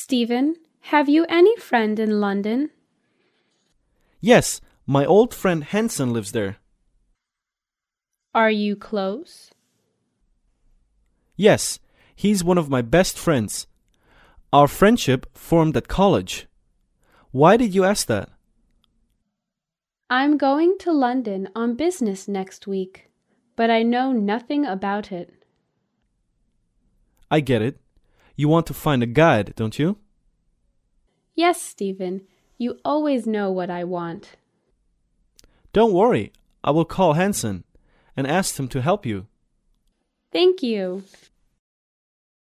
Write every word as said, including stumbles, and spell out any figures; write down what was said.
Stephen, have you any friend in London? Yes, my old friend Hanson lives there. Are you close? Yes, he's one of my best friends. Our friendship formed at college. Why did you ask that? I'm going to London on business next week, but I know nothing about it. I get it. You want to find a guide, don't you? Yes, Stephen, you always know what I want. Don't worry, I will call Hanson and ask him to help you. Thank you.